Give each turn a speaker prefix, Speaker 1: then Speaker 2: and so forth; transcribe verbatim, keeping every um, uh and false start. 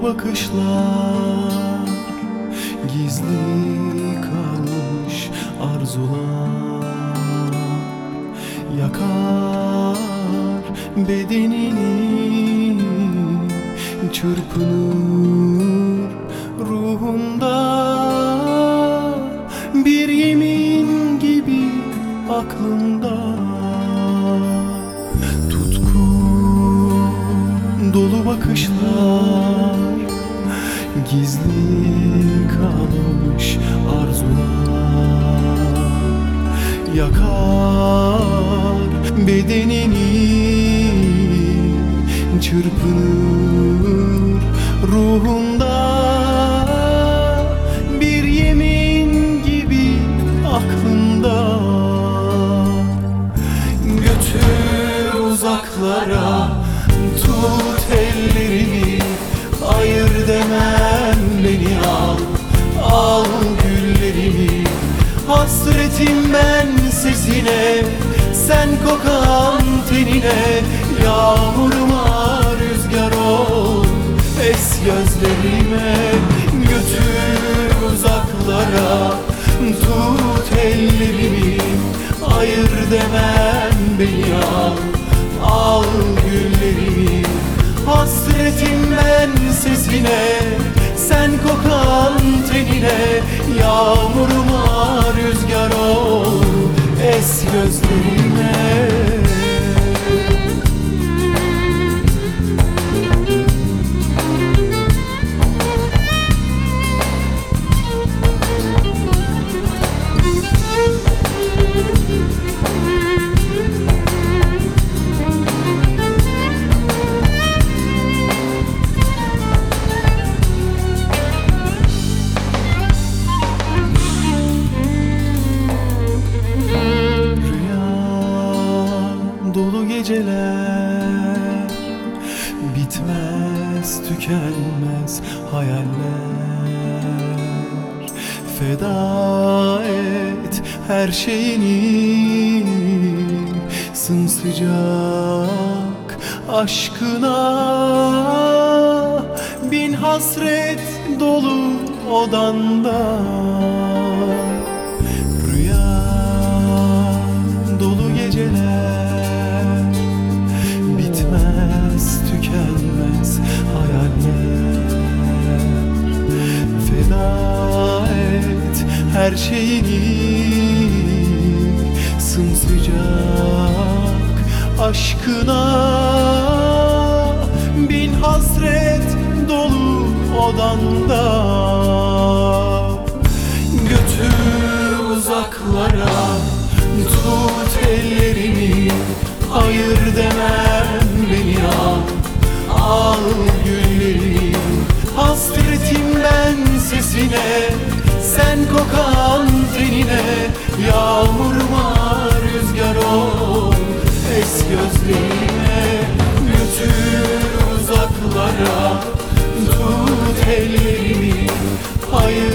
Speaker 1: bakışlar, gizli kalmış arzular yakar bedenini, çırpınır ruhunda bir yemin gibi aklında. Tutku dolu bakışlar, gizli kalmış arzular yakar bedenini, çırpınır ruhunda bir yemin gibi aklında. Götür uzaklara, tut ellerimi, ayır demem beni, al, al güllerimi. Hasretim ben sesine, sen kokan tenine. Yağmuruma rüzgar ol, es gözlerime. Götür uzaklara, tut ellerimi, ayır demem beni, al, al güllerimi. Hasretim ben sesine, sen kokan tenine. Yağmuruma rüzgar ol, es gözlerime. Dolu geceler, bitmez tükenmez hayaller. Feda et her şeyini, sımsıcak aşkına. Bin hasret dolu odanda, rüya dolu geceler, bitmez tükenmez hayaller. Feda et her şeyini, sımsıcak aşkına. Bin hasret dolu odanda, götür uzaklara, tut ellerimi, ayır demem beni, al, al güllerimi. Hasretim ben sesine, sen kokan tenine. Yağmuruma rüzgar ol, es gözlerime. Götür uzaklara, tut ellerimi, ayır